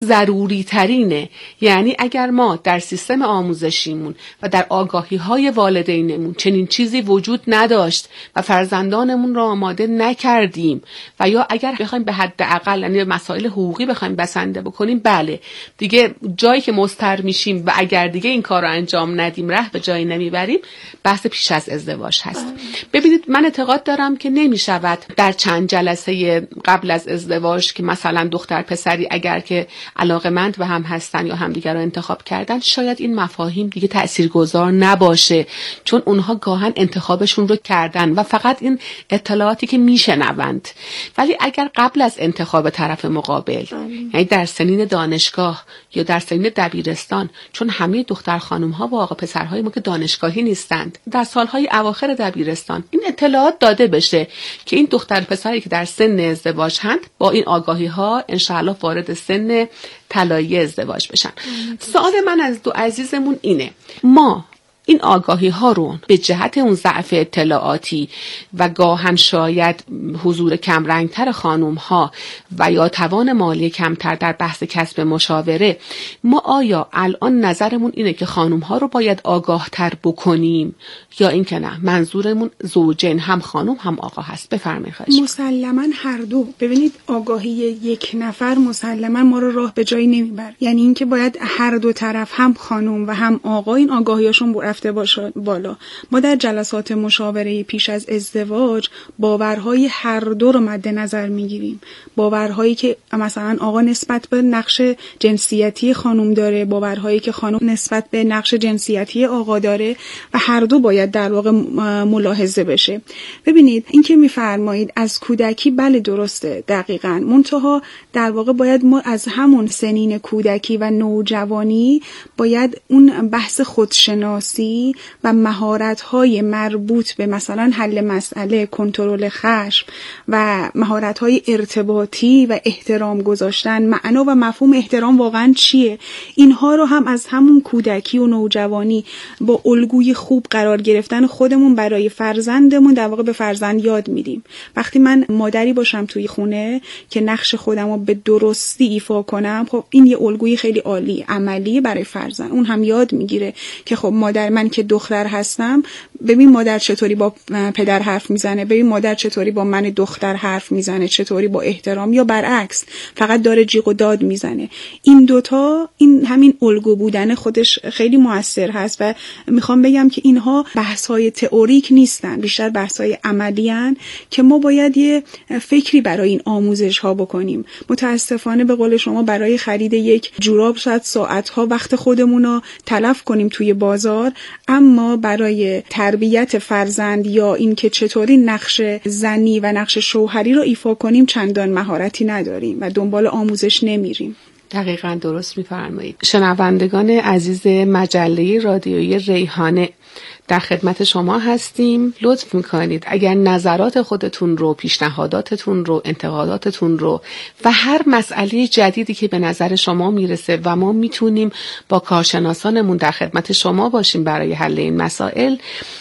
ضروری ترینه. یعنی اگر ما در سیستم آموزشیمون و در آگاهی های والدینمون چنین چیزی وجود نداشت و فرزندانمون را آماده نکردیم و یا اگر بخوایم به حد اقل یعنی مسائل حقوقی بخوایم بسنده بکنیم، بله دیگه جایی که مضطر میشیم و اگر دیگه این کار رو انجام ندیم راه به جایی نمیبریم، بحث پیش از ازدواج هست. ببینید من اعتقاد دارم که نمیشود در چند جلسه قبل از ازدواج که مثلا دختر پسری اگر که علاقمند به هم هستن یا همدیگر رو انتخاب کردن، شاید این مفاهیم دیگه تاثیرگذار نباشه، چون اونها گاهن انتخابشون رو کردن و فقط این اطلاعاتی که میشنوند. ولی اگر قبل از انتخاب طرف مقابل، یعنی در سنین دانشگاه یا در سنین دبیرستان، چون همه دختر خانم ها و آقا پسرهای ما که دانشگاهی نیستند، در سالهای اواخر دبیرستان این اطلاعات داده بشه که این دختر پسری که در سن ازدواج هستند با این آگاهی ها انشاءالله وارد سن طلایی ازدواج بشن. سوال من از دو عزیزمون اینه، ما این آگاهی ها رو به جهت اون ضعف اطلاعاتی و گاهن شاید حضور کمرنگتر خانوم ها و یا توان مالی کمتر در بحث کسب مشاوره، ما آیا الان نظرمون اینه که خانوم ها رو باید آگاه تر بکنیم یا این که نه منظورمون زوجین هم خانوم هم آقا هست؟ بفرمایید. خواهش مسلماً هر دو. ببینید آگاهی یک نفر مسلماً ما رو راه به جایی نمیبره، یعنی اینکه باید هر دو طرف هم خانوم و هم آقا این آگاهیاشون رفته باشه بالا. ما در جلسات مشاوره پیش از ازدواج باورهای هر دو رو مد نظر میگیریم. باورهایی که مثلا آقا نسبت به نقش جنسیتی خانم داره، باورهایی که خانم نسبت به نقش جنسیتی آقا داره و هر دو باید در واقع ملاحظه بشه. ببینید این که میفرمایید از کودکی، بله درسته دقیقاً، منتها در واقع باید ما از همون سنین کودکی و نوجوانی باید اون بحث خودشناسی و مهارت‌های مربوط به مثلا حل مسئله، کنترل خشم و مهارت‌های ارتباطی و احترام گذاشتن، معنا و مفهوم احترام واقعاً چیه، اینها رو هم از همون کودکی و نوجوانی با الگوی خوب قرار گرفتن خودمون برای فرزندمون در واقع به فرزند یاد میدیم. وقتی من مادری باشم توی خونه که نقش خودم رو به درستی ایفا کنم، خب این یه الگوی خیلی عالی عملی برای فرزند. اون هم یاد میگیره که خب مادر، من که دختر هستم، ببین مادر چطوری با پدر حرف میزنه، ببین مادر چطوری با من دختر حرف میزنه، چطوری با احترام، یا برعکس فقط داره جیغ و داد میزنه. این دوتا، این همین الگو بودن خودش خیلی موثر هست و میخوام بگم که اینها بحث‌های تئوریک نیستن، بیشتر بحث‌های عملی ان که ما باید یه فکری برای این آموزش‌ها بکنیم. متاسفانه به قول شما برای خرید یک جوراب شاید ساعت‌ها وقت خودمون رو تلف کنیم توی بازار، اما برای تربیت فرزند یا این که چطوری نقش زنی و نقش شوهری رو ایفا کنیم چندان مهارتی نداریم و دنبال آموزش نمیریم. دقیقاً درست می‌فرمایید. شنوندگان عزیز مجله رادیویی ریحانه، در خدمت شما هستیم. لطف میکنید اگر نظرات خودتون رو، پیشنهاداتتون رو، انتقاداتتون رو و هر مسئله جدیدی که به نظر شما میرسه و ما میتونیم با کارشناسانمون در خدمت شما باشیم برای حل این مسائل،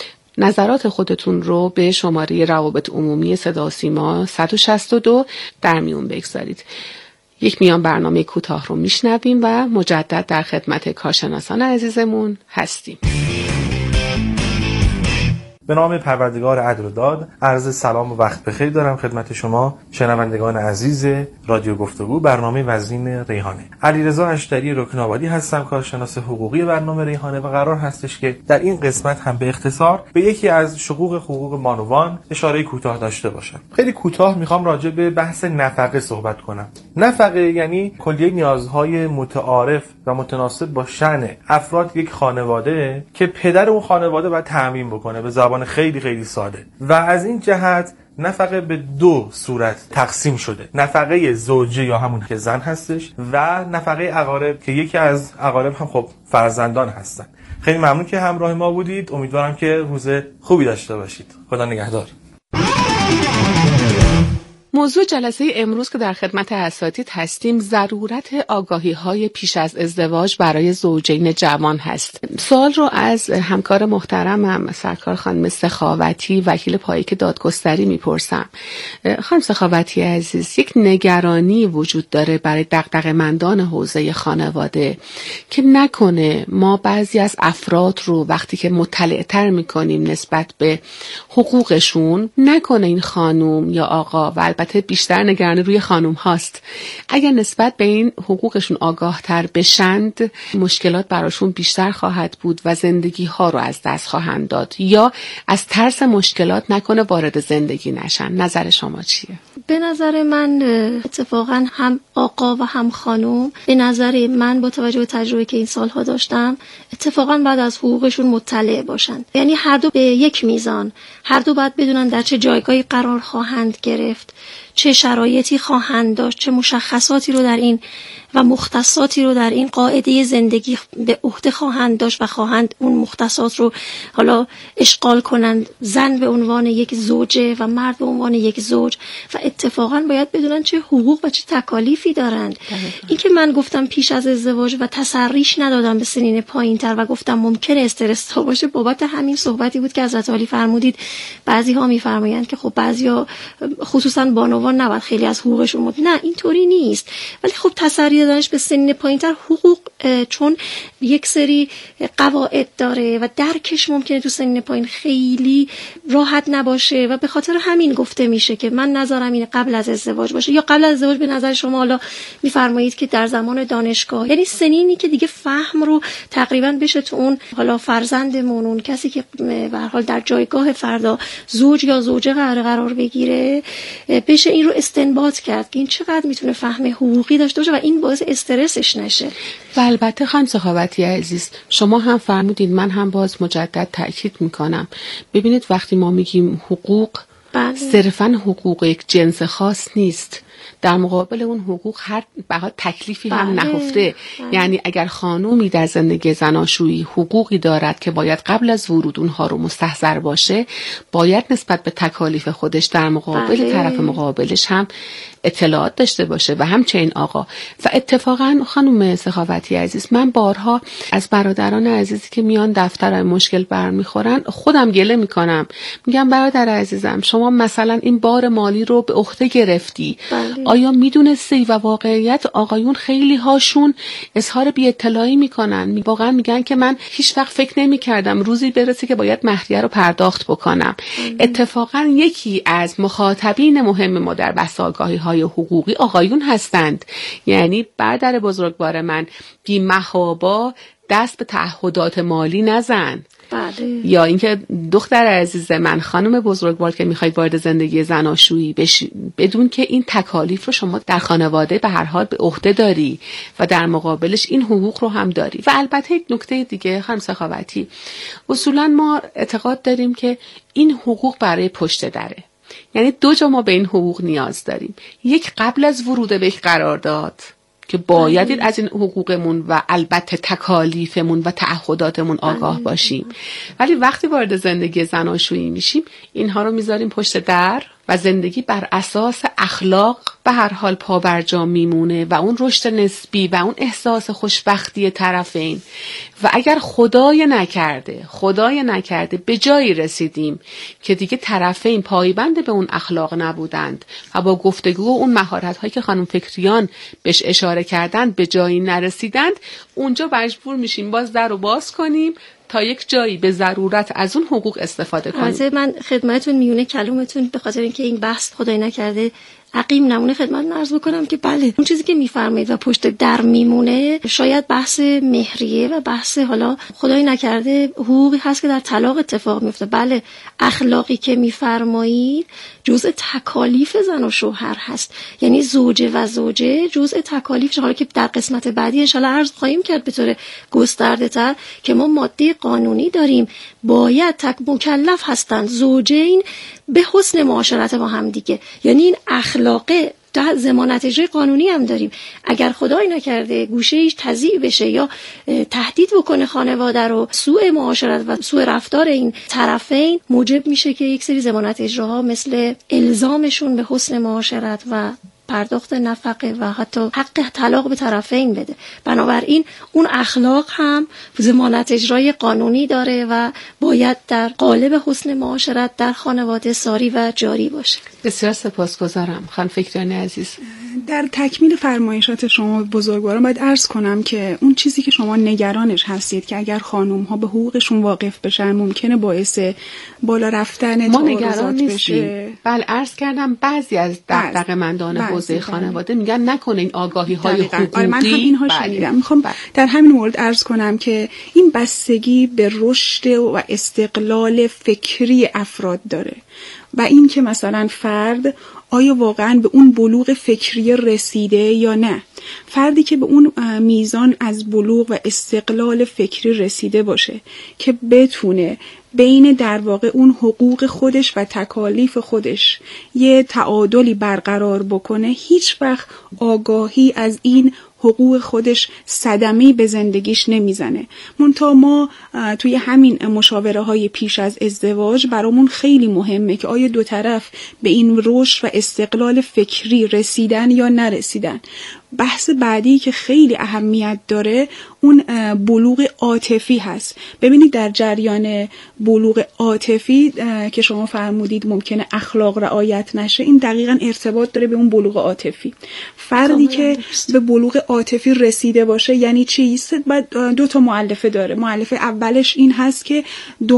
نظرات خودتون رو به شماره روابط عمومی صدا و سیما 162 در میون بگذارید. یک میان برنامه کوتاه رو میشنویم و مجدد در خدمت کارشناسان عزیزمون هستیم. به نام پروردگار عدل و داد، عرض سلام و وقت بخیر دارم خدمت شما شنوندگان عزیز رادیو گفتگو، برنامه وزین ریحانه. علیرضا اشتری رکن‌آبادی هستم، کارشناس حقوقی برنامه ریحانه و قرار هستش که در این قسمت هم به اختصار به یکی از حقوق بانوان اشاره کوتاه داشته باشم. خیلی کوتاه میخوام راجع به بحث نفقه صحبت کنم. نفقه یعنی کلیه نیازهای متعارف و متناسب با شأن افراد یک خانواده که پدر اون خانواده باید تامین بکنه، به زبان خیلی خیلی ساده. و از این جهت نفقه به دو صورت تقسیم شده: نفقه زوجه یا همون که زن هستش و نفقه اقارب که یکی از اقارب هم خب فرزندان هستن. خیلی ممنون که همراه ما بودید. امیدوارم که روز خوبی داشته باشید. خدا نگهدار. موضوع جلسه امروز که در خدمت اساتید هستیم ضرورت آگاهی‌های پیش از ازدواج برای زوجین جوان هست. سوال رو از همکار محترمم سرکار خانم سخاوتی وکیل پایک دادگستری میپرسم. خانم سخاوتی عزیز، یک نگرانی وجود داره برای دغدغه‌مندان حوزه خانواده که نکنه ما بعضی از افراد رو وقتی که مطلع‌تر میکنیم نسبت به حقوقشون، نکنه این خانم یا آقا، و البته بیشتر نگرانی روی خانم هاست، اگر نسبت به این حقوقشون آگاه تر بشند مشکلات براشون بیشتر خواهد بود و زندگی ها رو از دست خواهند داد، یا از ترس مشکلات نکنه وارد زندگی نشن. نظر شما چیه؟ به نظر من اتفاقا هم آقا و هم خانم، به نظر من با توجه به تجربه که این سالها داشتم، اتفاقا بعد از حقوقشون مطلع باشن. یعنی هر دو به یک میزان، هر دو باید بدونن در چه جایگاهی قرار خواهند گرفت، چه شرایطی خواهند داشت، چه مشخصاتی رو در این و مختصاتی رو در این قاعده زندگی به عهده خواهند داشت و خواهند اون مختصات رو حالا اشغال کنند. زن به عنوان یک زوجه و مرد به عنوان یک زوج، و اتفاقا باید بدونن چه حقوق و چه تکالیفی دارند. این که من گفتم پیش از ازدواج و تسریش ندادم به سنین پایین‌تر و گفتم ممکنه استرس تا باشه، بابت همین صحبتی بود که حضرت عالی فرمودید. بعضی‌ها می‌فرمایند که خب بعضیا خصوصا بانوان نباید خیلی از حقوقشون نه، اینطوری نیست. ولی خب تسری دانش به سن پایین‌تر حقوق چون یک سری قواعد داره و درکش ممکنه تو سن پایین خیلی راحت نباشه و به خاطر همین گفته میشه که من نظرم اینه قبل از ازدواج باشه. یا قبل از ازدواج به نظر شما حالا میفرمایید که در زمان دانشگاه، یعنی سنینی که دیگه فهم رو تقریبا بشه تو اون حالا فرزندمون، اون کسی که به هر حال در جایگاه فردا زوج یا زوجه قرار بگیره، بشه این رو استنباط کرد که این چقدر میتونه فهم حقوقی داشته باشه و این باعث استرسش نشه. و البته خانم سخاوتی عزیز، شما هم فرمودید، من هم باز مجدد تأکید میکنم، ببینید وقتی ما میگیم حقوق، صرفاً حقوق یک جنس خاص نیست، در مقابل اون حقوق هر بها تکلیفی هم نهفته. یعنی اگر خانومی در زندگی زناشویی حقوقی دارد که باید قبل از ورود اونها رو مستحضر باشه، باید نسبت به تکالیف خودش در مقابل طرف مقابلش هم اطلاعات داشته باشه و همچنین آقا. و اتفاقا خانم سخاوتی عزیز، من بارها از برادران عزیزی که میان دفتر مشکل برمیخورن خودم گله میکنم، میگم برادر عزیزم شما مثلا این بار مالی رو به عهده گرفتی، آیا میدونستی؟ و واقعیت آقایون خیلی هاشون اظهار بی اطلاعی میکنن، واقعا میگن که من هیچ وقت فکر نمیکردم روزی برسه که باید مهریه رو پرداخت بکنم. اتفاقا یکی از مخاطبین مهم ما در بحث آگاهی‌های حقوقی آقایون هستند. یعنی برادر بزرگوار من، بی محابا دست به تعهدات مالی نزن. یا اینکه دختر عزیز من، خانم بزرگوار که میخواید وارد زندگی زناشویی بشی، بدون که این تکالیف رو شما در خانواده به هر حال به عهده داری و در مقابلش این حقوق رو هم داری. و البته یک نکته دیگه خانم سخاوتی، اصولا ما اعتقاد داریم که این حقوق برای پشت دره، یعنی دو جا ما به این حقوق نیاز داریم. یک قبل از ورود به یک قرارداد که باید از این حقوقمون و البته تکالیفمون و تعهداتمون آگاه باشیم، ولی وقتی وارد زندگی زناشویی میشیم اینها رو میذاریم پشت در و زندگی بر اساس اخلاق به هر حال پابرجا میمونه و اون رشد نسبی و اون احساس خوشبختی طرفین. و اگر خدای نکرده به جایی رسیدیم که دیگه طرفین پایبند به اون اخلاق نبودند و با گفتگو و اون مهارت هایی که خانم فکریان بهش اشاره کردند به جایی نرسیدند، اونجا مجبور میشیم باز در رو باز کنیم تا یک جایی به ضرورت از اون حقوق استفاده کنیم. البته من خدمتتون میونه کلامتون به خاطر اینکه این بحث خدای نکرده عقیم نمونه خدمت عرض بکنم که بله، اون چیزی که میفرمایید و پشت در میمونه شاید بحث مهریه و بحث حالا خدای نکرده حقوقی هست که در طلاق اتفاق میفته. بله، اخلاقی که میفرمایید جزء تکالیف زن و شوهر هست، یعنی زوجه و زوجه جزء تکالیف. حالا که در قسمت بعدی انشالله عرض خواهیم کرد به طور گسترده تر که ما ماده قانونی داریم، باید مکلف هستند زوجین به حسن معاشرت با هم دیگه. یعنی این اخلاق ضمانت اجرای قانونی هم داریم. اگر خدای نکرده گوشه ایش تضییع بشه یا تهدید بکنه خانواده رو، سوء معاشرت و سوء رفتار این طرفین موجب میشه که یک سری ضمانت اجراها مثل الزامشون به حسن معاشرت و پرداخت نفقه و حتی حق طلاق به طرفین بده. بنابراین اون اخلاق هم ضمانت اجرای قانونی داره و باید در قالب حسن معاشرت در خانواده ساری و جاری باشه. بسیار سپاسگزارم خانم فکریانی عزیز. در تکمیل فرمایشات شما بزرگواران باید عرض کنم که اون چیزی که شما نگرانش هستید که اگر خانم ها به حقوقشون واقف بشن ممکنه باعث بالا رفتن تعارضات بشه. بله عرض کردم بعضی از دغدغه‌مندان حوزه خانواده میگن نکنه این آگاهی های حقوقی. من هم اینها شنیدم. میخوام در همین مورد عرض کنم که این بستگی به رشد و استقلال فکری افراد داره و این که مثلا فرد آیا واقعا به اون بلوغ فکری رسیده یا نه. فردی که به اون میزان از بلوغ و استقلال فکری رسیده باشه که بتونه بین در واقع اون حقوق خودش و تکالیف خودش یه تعادلی برقرار بکنه، هیچ وقت آگاهی از این حقوق خودش صدمه‌ای به زندگیش نمیزنه. منتها ما توی همین مشاوره های پیش از ازدواج برامون خیلی مهمه که آیا دو طرف به این رشد و استقلال فکری رسیدن یا نرسیدن. بحث بعدی که خیلی اهمیت داره اون بلوغ عاطفی هست. ببینید در جریان بلوغ عاطفی که شما فرمودید ممکنه اخلاق رعایت نشه، این دقیقاً ارتباط داره به اون بلوغ عاطفی. فردی که به بلوغ عاطفی رسیده باشه یعنی چی؟ دو تا مؤلفه داره. مؤلفه اولش این هست که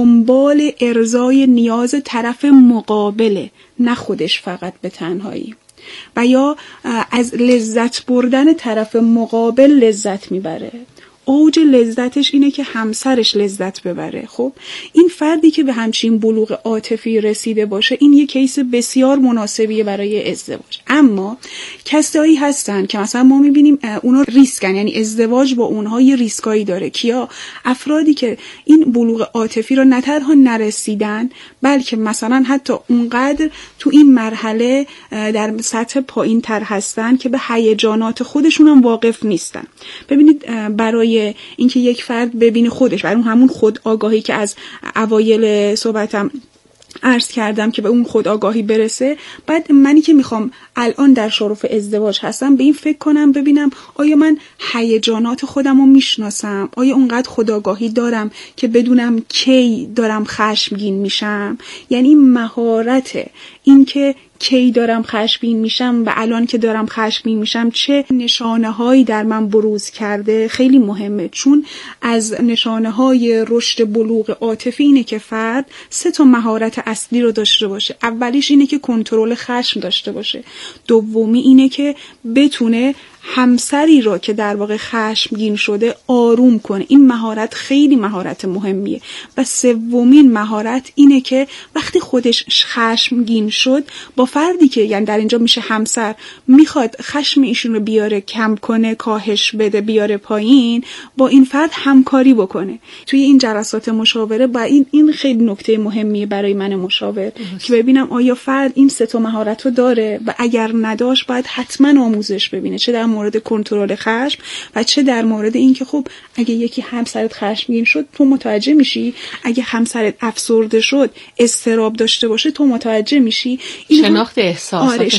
دنبال ارضای نیاز طرف مقابله، نه خودش فقط به تنهایی، و یا از لذت بردن طرف مقابل لذت میبره. اوج لذتش اینه که همسرش لذت ببره. خب این فردی که به همچین بلوغ عاطفی رسیده باشه این یه کیس بسیار مناسبیه برای ازدواج. اما کسایی هستن که مثلا ما میبینیم اونا ریسکن، یعنی ازدواج با اونها یه ریسکایی داره. کیا؟ افرادی که این بلوغ عاطفی رو نه تنها نرسیدن بلکه مثلا حتی اونقدر تو این مرحله در سطح پایین تر هستن که به هیجانات خودشون هم واقف نیستن. ببینید برای اینکه یک فرد ببینه خودش، برای همون خود آگاهی که از اوایل صحبتم عرض کردم که به اون خود آگاهی برسه، بعد منی که میخوام الان در شرف ازدواج هستم به این فکر کنم ببینم آیا من هیجانات خودم رو میشناسم، آیا اونقدر خودآگاهی دارم که بدونم کی دارم خشمگین میشم. یعنی مهارت این که کی دارم خشمگین میشم و الان که دارم خشمگین میشم چه نشانه هایی در من بروز کرده خیلی مهمه. چون از نشانه های رشد بلوغ عاطفی اینه که فرد 3 مهارت اصلی رو داشته باشه. اولیش اینه که کنترل خشم داشته باشه. دومی اینه که بتونه همسری رو که در واقع خشمگین شده آروم کنه. این مهارت خیلی مهارت مهمیه. و سومین مهارت اینه که وقتی خودش خشمگین شد با فردی که یعنی در اینجا میشه همسر میخواد خشم ایشون رو بیاره کم کنه، کاهش بده، بیاره پایین، با این فرد همکاری بکنه. توی این جلسات مشاوره با این خیلی نکته مهمیه برای من مشاور که ببینم آیا فرد این 3 مهارت رو داره و اگر نداشت باید حتما آموزش ببینه، چه در مورد کنترل خشم و چه در مورد اینکه خب اگه یکی همسرت خشمگین شد تو متوجه میشی، اگه همسرت افسرده شد اضطراب داشته باشه تو متوجه میشی. شناخت احساسات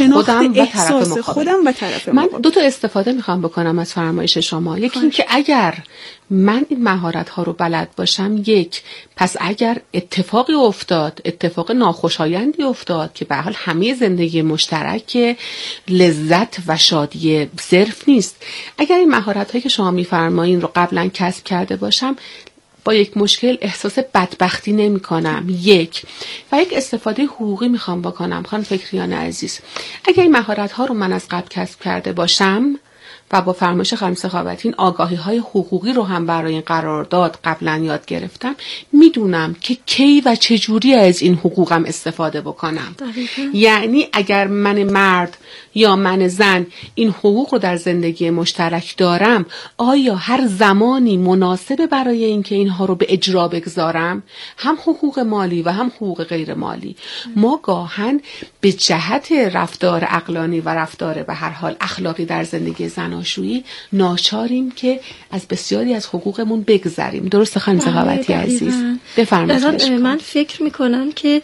خودم و طرف من 2 تا استفاده میخوام بکنم از فرمایش شما. یکی این که اگر من این مهارت ها رو بلد باشم، پس اگر اتفاقی افتاد، اتفاق ناخوشایندی افتاد که به حال همه زندگی مشترک لذت و شادی صرف نیست، اگر این مهارت هایی که شما میفرمایین رو قبلا کسب کرده باشم با یک مشکل احساس بدبختی نمی کنم. یک استفاده حقوقی میخوام بکنم. خانم فکریانی عزیز، اگر این مهارت ها رو من از قبل کسب کرده باشم و با فرمایش خانم سخاوتی این آگاهی‌های حقوقی رو هم برای این قرارداد قبلا یاد گرفتم، میدونم که کی و چجوری از این حقوقم استفاده بکنم. یعنی اگر من مرد یا من زن این حقوق رو در زندگی مشترک دارم، آیا هر زمانی مناسبه برای اینکه اینها رو به اجرا بگذارم، هم حقوق مالی و هم حقوق غیر مالی؟ ما گاهن به جهت رفتار عقلانی و رفتار به هر حال اخلاقی در زندگی زناشویی ناچاریم که از بسیاری از حقوقمون بگذریم. درسته خانم سخاوتی عزیز؟ بفرمایید. من فکر میکنم که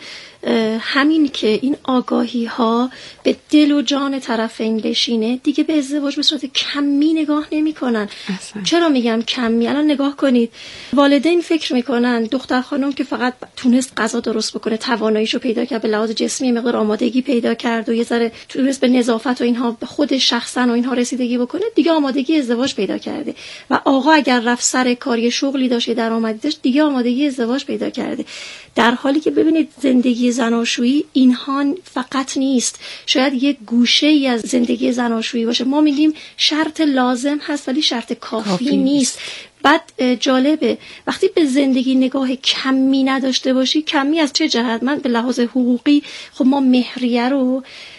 همین که این آگاهی ها به دل و جان طرفین بشینه، دیگه به ازدواج به صورت کمی نگاه نمی کنن. چرا میگم کمی؟ الان نگاه کنید، والدین فکر میکنن دختر خانم که فقط تونست غذا درست بکنه، تواناییشو پیدا کرد، به لحاظ جسمی مقدار آمادگی پیدا کرد و یه ذره تونست به نظافت و اینها به خود شخصا و اینها رسیدگی بکنه، دیگه آمادگی ازدواج پیدا کرده. و آقا اگر رفت سر کاری شغلی داشت، درآمدی داشت، دیگه آمادگی ازدواج پیدا کرده. در حالی که ببینید زندگی زناشویی اینها فقط نیست، شاید یک گوشه ای از زندگی زناشویی باشه. ما میگیم شرط لازم هست ولی شرط کافی نیست. بعد جالبه وقتی به زندگی نگاه کمی نداشته باشی، کمی از چه جهت؟ من به لحاظ حقوقی، خب ما مهریه رو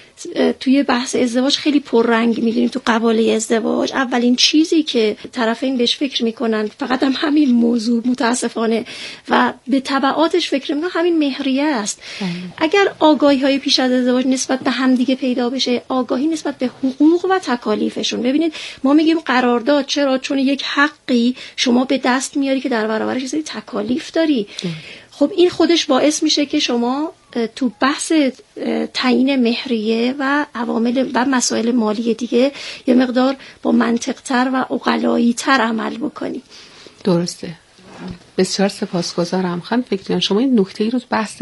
توی بحث ازدواج خیلی پررنگ می‌دونیم. تو قواله ازدواج اولین چیزی که طرفین بهش فکر میکنن فقط همین موضوع متاسفانه و به تبعاتش فکر میکنن همین مهریه است. اگر آگاهی‌های پیش از ازدواج نسبت به همدیگه پیدا بشه، آگاهی نسبت به حقوق و تکالیفشون. ببینید ما میگیم قرارداد، چرا؟ چون یک حقی شما به دست میاری که در برابرش یه سری تکالیف داری. خب این خودش باعث میشه که شما تو بحث تعیین مهریه و عوامل و مسائل مالی دیگه یه مقدار با منطق‌تر و عقلایی‌تر عمل بکنی. درسته. بسیار سپاسگزارم. خانم فکریان، شما این نکته‌ای رو بحث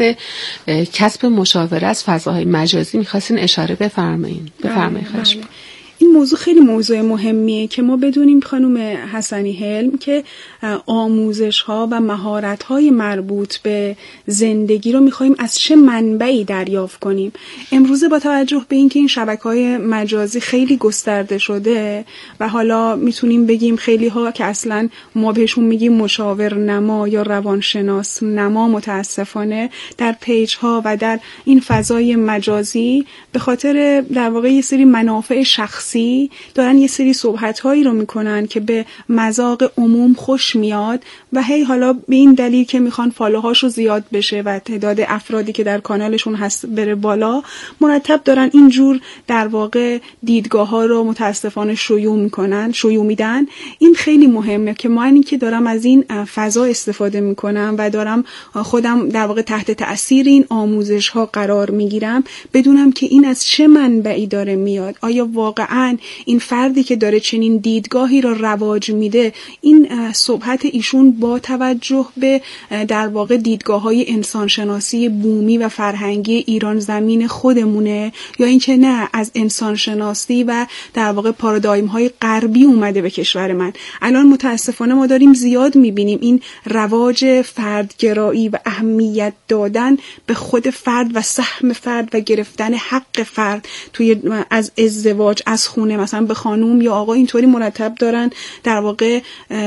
کسب مشاوره از فضاهای مجازی می‌خواستین اشاره بفرمایید. بفرمایید خواهش. این موضوع خیلی موضوع مهمیه که ما بدونیم خانم حسنی حلم که آموزش ها و مهارت های مربوط به زندگی رو میخواییم از چه منبعی دریافت کنیم. امروزه با توجه به اینکه این شبکه‌های مجازی خیلی گسترده شده و حالا میتونیم بگیم خیلی ها که اصلا ما بهشون میگیم مشاور نما یا روانشناس نما، متاسفانه در پیج ها و در این فضای مجازی به خاطر در واقع یه سری منافع شخصی دارن یه سری صحبت‌هایی رو میکنن که به مذاق عموم خوش میاد و هی حالا به این دلیل که میخوان فالوهاشو زیاد بشه و تعداد افرادی که در کانالشون هست بره بالا، مرتب دارن اینجور در واقع دیدگاه‌ها رو متاسفانه شیوع میدن. این خیلی مهمه که من که دارم از این فضا استفاده میکنم و دارم خودم در واقع تحت تأثیر این آموزش‌ها قرار میگیرم، بدونم که این از چه منبعی داره میاد. آیا واقعا این فردی که داره چنین دیدگاهی را رواج میده، این صحبت ایشون با توجه به در واقع دیدگاه‌های انسانشناسی بومی و فرهنگی ایران زمین خودمونه، یا اینکه نه از انسانشناسی و در واقع پارادایم‌های غربی اومده به کشور من؟ الان متاسفانه ما داریم زیاد می‌بینیم این رواج فردگرایی و اهمیت دادن به خود فرد و سهم فرد و گرفتن حق فرد توی از ازدواج، از خونه، مثلا به خانوم یا آقا اینطوری مرتب دارن در واقع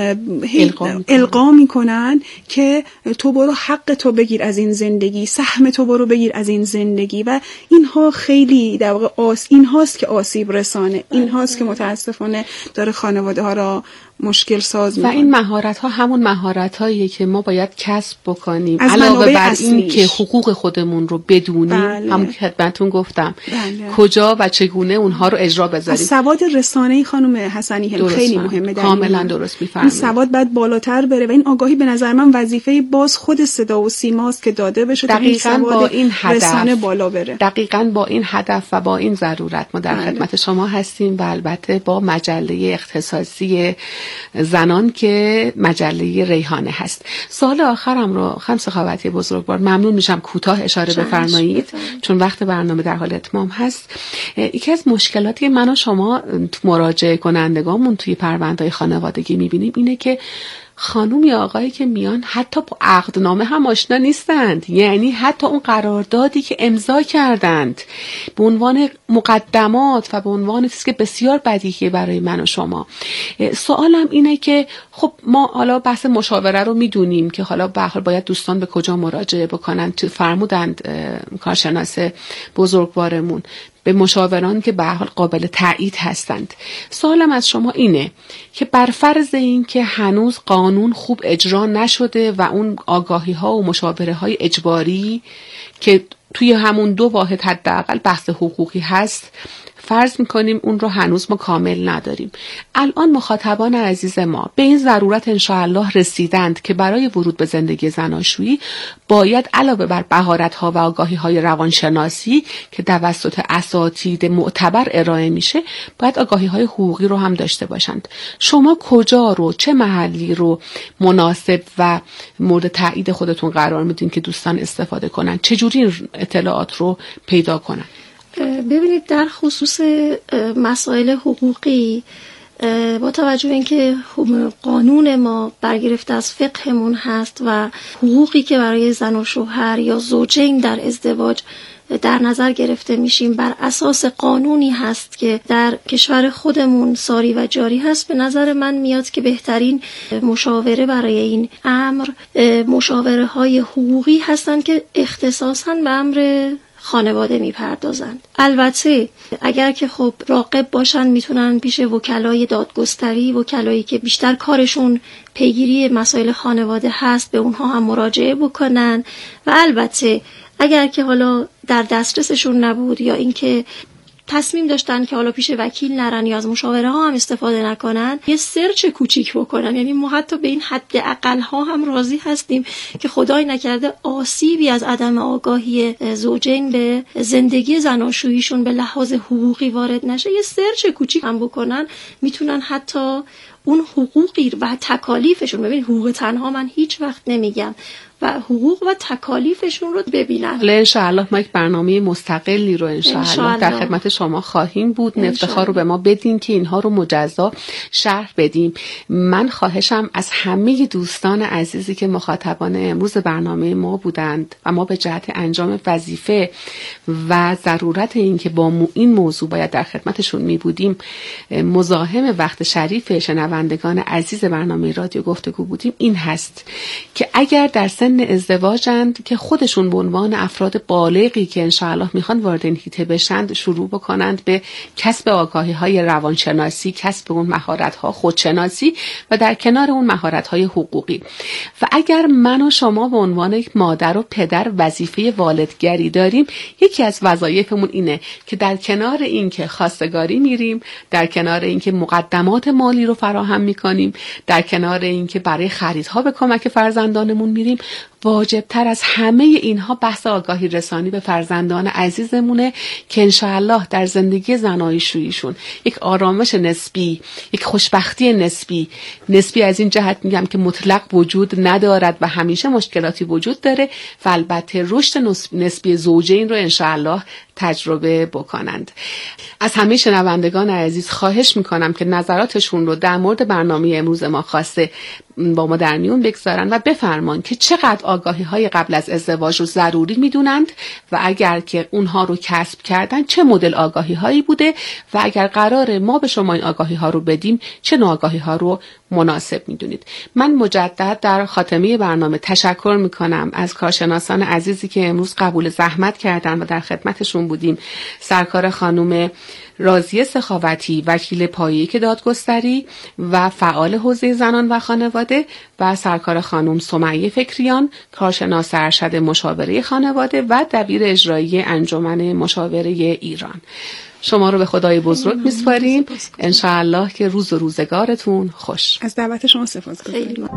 القا میکنن که تو برو حق تو بگیر از این زندگی، سهم تو برو بگیر از این زندگی. و اینها خیلی در واقع این هاست که آسیب رسانه، این هاست که متاسفانه داره خانواده ها را مشکل ساز میکنه. و این مهارت ها همون مهارت هاییه که ما باید کسب بکنیم علاوه بر این که حقوق خودمون رو بدونیم. همون که خدمتتون گفتم کجا و چگونه اونها رو اجرا بذاریم. سواد رسانه‌ای خانم حسنی حلم خیلی مهمه. کاملا درست میفرمایید. این سواد باید بالاتر بره و این آگاهی به نظر من وظیفه باز خود صدا و سیماست که داده بشه تا این سواد با این رسانه بالا بره. دقیقاً با این هدف و با این ضرورت ما در خدمت شما هستیم و البته با مجله اختصاصی زنان که مجله ریحانه هست. سوال آخرم رو خانم سخاوتی بزرگوار ممنون میشم کوتاه اشاره بفرمایید چون وقت برنامه در حال اتمام هست. یکی از مشکلاتی که من و شما مراجعه کنندگامون توی پرونده‌های خانوادگی میبینیم اینه که خانم یا آقایی که میان حتی با عقدنامه هم آشنا نیستند، یعنی حتی اون قراردادی که امضا کردند به عنوان مقدمات و به عنوان چیزی که بسیار بدیهیه برای من و شما. سوالم اینه که خب ما حالا بحث مشاوره رو میدونیم که حالا به هر حال باید دوستان به کجا مراجعه بکنن. فرمودند کارشناس بزرگوارمون به مشاوران که به هر حال قابل تایید هستند. سوالم از شما اینه که بر فرض این که هنوز قانون خوب اجرا نشده و اون آگاهی ها و مشاوره های اجباری که توی همون 2 واحد حداقل بحث حقوقی هست، فرض میکنیم اون رو هنوز ما کامل نداریم. الان مخاطبان عزیز ما به این ضرورت انشاءالله رسیدند که برای ورود به زندگی زناشویی باید علاوه بر مهارت‌ها و آگاهی‌های روانشناسی که توسط اساتید معتبر ارائه میشه، باید آگاهی‌های حقوقی رو هم داشته باشند. شما کجا رو، چه محلی رو مناسب و مورد تایید خودتون قرار میدین که دوستان استفاده کنن؟ چجوری اطلاعات رو پیدا کنن؟ ببینید، در خصوص مسائل حقوقی با توجه به اینکه قانون ما برگرفته از فقهمون هست و حقوقی که برای زن و شوهر یا زوجین در ازدواج در نظر گرفته میشیم بر اساس قانونی هست که در کشور خودمون ساری و جاری هست، به نظر من میاد که بهترین مشاوره برای این امر مشاوره های حقوقی هستن که اختصاصاً به امر خانواده میپردازند. البته اگر که خب راقب باشن میتونن پیش وکلای دادگستری، وکلایی که بیشتر کارشون پیگیری مسائل خانواده هست، به اونها هم مراجعه بکنن. و البته اگر که حالا در دسترسشون نبود یا اینکه تصمیم داشتن که حالا پیش وکیل نرن یا از مشاوره ها هم استفاده نکنن، یه سرچ کوچیک بکنن. یعنی ما حتی به این حد اقل ها هم راضی هستیم که خدای نکرده آسیبی از عدم آگاهی زوجین به زندگی زناشوییشون به لحاظ حقوقی وارد نشه. یه سرچ کوچیک هم بکنن، میتونن حتی اون حقوقی و تکالیفشون، ببین حقوق تنها من هیچ وقت نمیگم، و حقوق و تکالیفشون رو ببینن. انشاءالله ما یک برنامه مستقلی رو انشاءالله در خدمت شما خواهیم بود. افتخار رو به ما بدین که اینها رو مجزا شرح بدیم. من خواهشم از همه دوستان عزیزی که مخاطبان امروز برنامه ما بودند و ما به جهت انجام وظیفه و ضرورت این که با این موضوع باید در خدمتشون می بودیم مزاحم وقت شریف شنوندگان عزیز برنامه رادیو گفتگو بودیم، این هست که اگر در سن ازدواجند که خودشون به عنوان افراد بالغی که انشاءالله میخوان وارد این حیطه بشند شروع بکنند به کسب آگاهی‌های روانشناسی، کسب اون مهارت‌ها خودشناسی و در کنار اون مهارت‌های حقوقی. و اگر من و شما به عنوان یک مادر و پدر وظیفه والدگری داریم، یکی از وظایفمون اینه که در کنار این که خواستگاری میریم، در کنار این که مقدمات مالی رو فراهم میکنیم، در کنار این که برای خریدها به کمک فرزندانمون میریم، واجبتر از همه اینها بحث آگاهی رسانی به فرزندان عزیزمونه که انشاءالله در زندگی زناشوییشون یک آرامش نسبی، یک خوشبختی نسبی از این جهت میگم که مطلق وجود ندارد و همیشه مشکلاتی وجود داره و البته رشد نسبی زوجین رو انشاءالله تجربه بکنند. از همه شنوندگان عزیز خواهش میکنم که نظراتشون رو در مورد برنامه امروز ما خواسته با ما در میون بگذارن و بفرمان که چقدر آگاهی های قبل از ازدواج رو ضروری میدونند و اگر که اونها رو کسب کردن چه مدل آگاهی هایی بوده و اگر قراره ما به شما این آگاهی ها رو بدیم چه نوع آگاهی ها رو مناسب میدونید. من مجدد در خاتمه برنامه تشکر میکنم از کارشناسان عزیزی که امروز قبول زحمت کردن و در خدمتشون بودیم. سرکار خانم راضیه سخاوتی، وکیل پایه‌ای دادگستری و فعال حوزه زنان و خانواده، و سرکار خانم سمیه فکریان، کارشناس ارشد مشاوره خانواده و دبیر اجرایی انجمن مشاوره ایران. شما رو به خدای بزرگ میسپاریم. انشاءالله که روز و روزگارتون خوش. از دعوت شما سپاسگزاریم.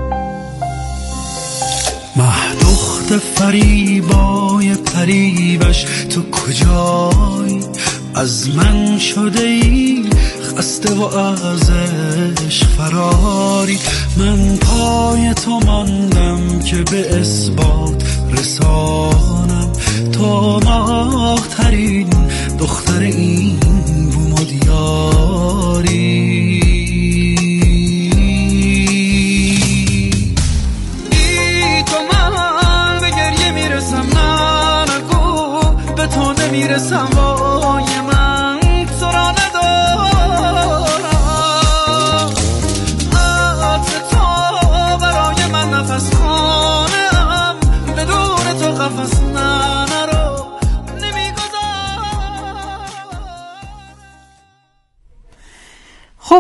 دختر فریبای پریوش تو کجای از من شده ای خسته و ازش فراری من پای تو ماندم که به اثبات رسانم تو ماهترین دختر این بوم و دیاری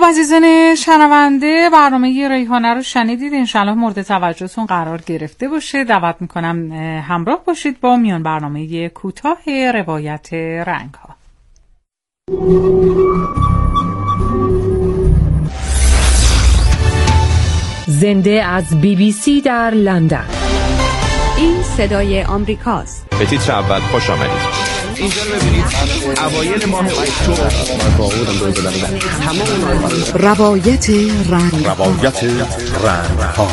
عزیزان شنونده، برنامه ریحانه رو شنیدید، انشالله مورد توجهتون قرار گرفته باشه. دعوت میکنم همراه باشید با میان برنامه کوتاه روایت رنگ ها. زنده از BBC در لندن. این صدای آمریکاست. به تیتر اول خوش آمدید. اینجا رو ببینید اوایل ماه اکتبر روایت رنگ ها.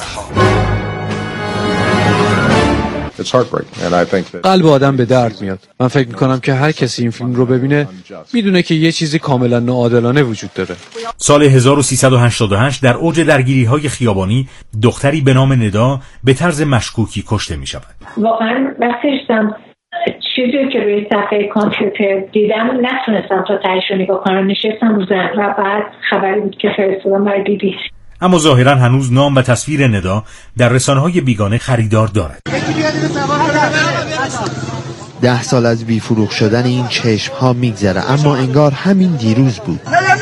قلب آدم به درد میاد. من فکر میکنم که هر کسی این فیلم رو ببینه میدونه که یه چیزی کاملا ناعادلانه وجود داره. سال 1388 در اوج درگیری‌های خیابانی دختری به نام ندا به طرز مشکوکی کشته می‌شود. واقعا وقتی داشتم چیزی که روی صفحه کامپیوتر دیدم نتونستم تا تهش رو نگاه کنم، نشستم رو زن و بعد خبری بود که فرستادم برای بیبی. اما ظاهرا هنوز نام و تصویر ندا در رسانه‌های بیگانه خریدار دارد. 10 سال از بیفروغ شدن این چشم‌ها میگذره، اما انگار همین دیروز بود.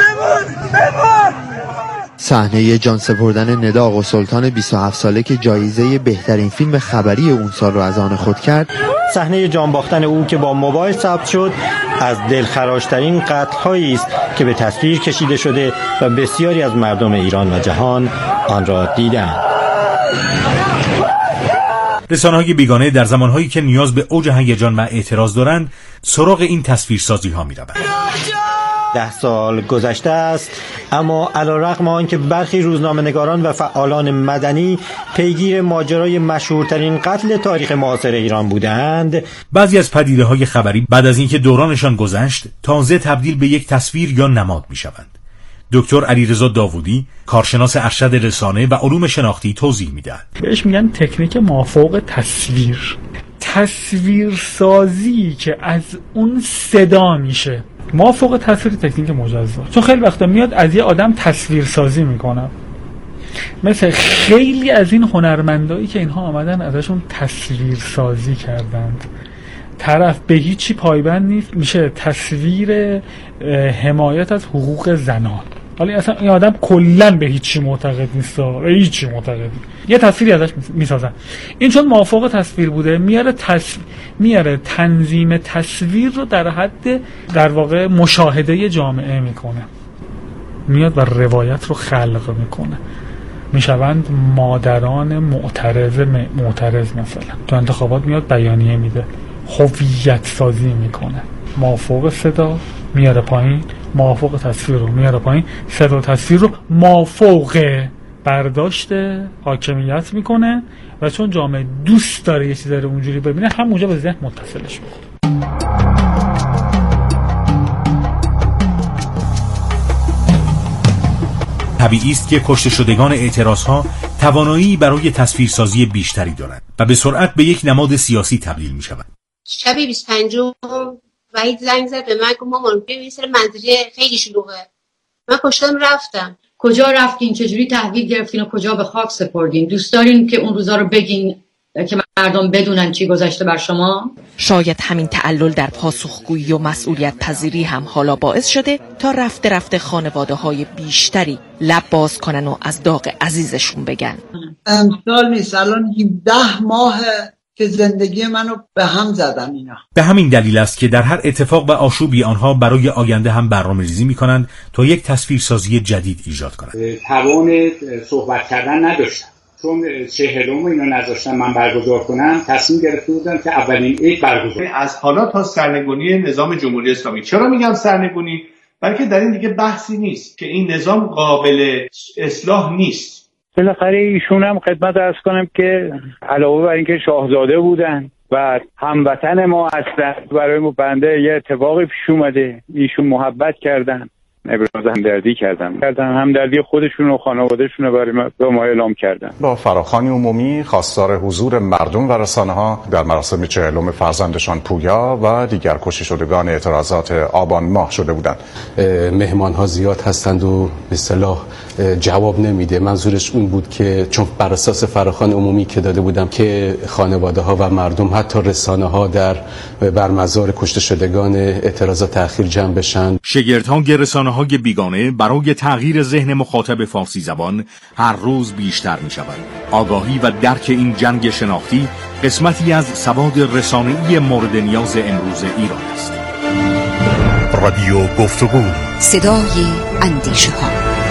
صحنه جان سپردن ندا آقا سلطان 27 ساله که جایزه بهترین فیلم خبری اون سال رو از آن خود کرد، صحنه جان باختن او که با موبایل ثبت شد از دلخراشترین قتل‌هایی است که به تصویر کشیده شده و بسیاری از مردم ایران و جهان آن را دیدند. رسانه‌های بیگانه در زمانهایی که نیاز به اوج هیجان و اعتراض دارند سراغ این تصویرسازی‌ها می‌روند. 10 سال گذشته است، اما علی‌رغم آنکه برخی روزنامه‌نگاران و فعالان مدنی پیگیر ماجرای مشهورترین قتل تاریخ معاصر ایران بودند، بعضی از پدیده‌های خبری بعد از اینکه دورانشان گذشت تازه تبدیل به یک تصویر یا نماد می‌شوند. دکتر علیرضا داوودی، کارشناس ارشد رسانه و علوم شناختی توضیح می‌دهد. بهش میگن تکنیک مافوق تصویرسازی که از اون صدا میشه. مافوق تصویر تکنیک مجزا، چون خیلی وقتا میاد از یه آدم تصویرسازی میکنه، مثل خیلی از این هنرمندایی که اینها آمدن ازشون تصویرسازی کردند. طرف به هیچی پایبند نیست، میشه تصویر حمایت از حقوق زنان. حالا اصلا این آدم کلن به هیچی معتقد نیست، به هیچی معتقد نیست، یه تصویری ازش میسازن. این چون موافق تصویر بوده میاره تنظیم تصویر رو در حد در واقع مشاهده جامعه میکنه، میاد و روایت رو خلق میکنه. میشوند مادران معترض مثلا تو انتخابات میاد بیانیه میده، هویت سازی میکنه. موافق صدا میاره پایین، موافق تصویر رو میاره پایین، صدا تصویر رو موافق برداشت حاکمیت میکنه و چون جامعه دوست داره یه چیزی رو اونجوری ببینه همونجا به ذهن متصلش میکنه. طبیعی است که کشته شدگان اعتراضها توانایی برای تصویرسازی بیشتری دارند و به سرعت به یک نماد سیاسی تبدیل میشوند. شب 25 وحید زنگ زد به من گفت مامان ببین سر منظری خیلی شلوغه. من پشتم رفتم. کجا رفتین؟ چجوری تحویل گرفتین و کجا به خاک سپردین؟ دوست دارین که اون روزا رو بگین که مردم بدونن چی گذشته بر شما؟ شاید همین تعلل در پاسخگویی و مسئولیت پذیری هم حالا باعث شده تا رفته خانواده‌های بیشتری لب باز کنن و از داغ عزیزشون بگن. امسال نیست، الان 17 ماه که زندگی منو به هم زدن اینا. به همین دلیل است که در هر اتفاق و آشوبی آنها برای آینده هم برنامه‌ریزی می‌کنند تا یک تصویرسازی جدید ایجاد کنند. توان صحبت کردن نداشتم، چون 40 اینو نذاشتم من برگزار کنم. تصمیم گرفته بودم که اولین عید برگزار از حالا تا سرنگونی نظام جمهوری اسلامی. چرا میگم سرنگونی؟ بلکه در این دیگه بحثی نیست که این نظام قابل اصلاح نیست. بالاخره ایشون هم خدمت عرض کنم که علاوه بر اینکه شاهزاده بودن و هموطن ما هستن، برای ما بنده یه اتفاقی پیش اومده، ایشون محبت کردن، ابراز همدردی کردن همدردی خودشون و خانوادهشون رو برای ما اعلام کردن. با فراخوان عمومی خواستار حضور مردم و رسانه‌ها در مراسم 40 فرزندشان پویا و دیگر کشته شدگان اعتراضات آبان ماه شده بودند. مهمان‌ها زیاد هستند و به اصطلاح جواب نمیده. منظورش اون بود که چون بر اساس فراخوان عمومی که داده بودم که خانواده‌ها و مردم حتی رسانه‌ها بر مزار کشته شدگان اعتراضات تأخیر جمع بشن. شگردها رسانه‌ها رسانه‌های بیگانه برای تغییر ذهن مخاطب فارسی زبان هر روز بیشتر می‌شود. آگاهی و درک این جنگ شناختی قسمتی از سواد رسانه‌ای مورد نیاز امروز ایران است. رادیو گفتگو، صدای اندیشه‌ها.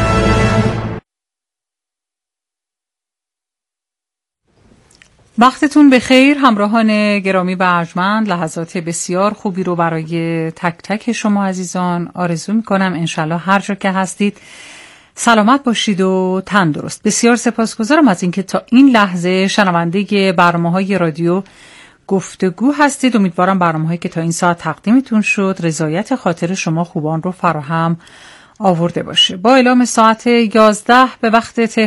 وقتتون بخیر همراهان گرامی و ارجمند. لحظات بسیار خوبی رو برای تک تک شما عزیزان آرزو میکنم. انشالله هر جا که هستید سلامت باشید و تندرست. بسیار سپاسگزارم از اینکه تا این لحظه شنونده برنامه‌های رادیو گفتگو هستید. امیدوارم برنامه‌هایی که تا این ساعت تقدیمتون شد رضایت خاطر شما خوبان رو فراهم آورده باشه. با اعلام ساعت 11 به وقت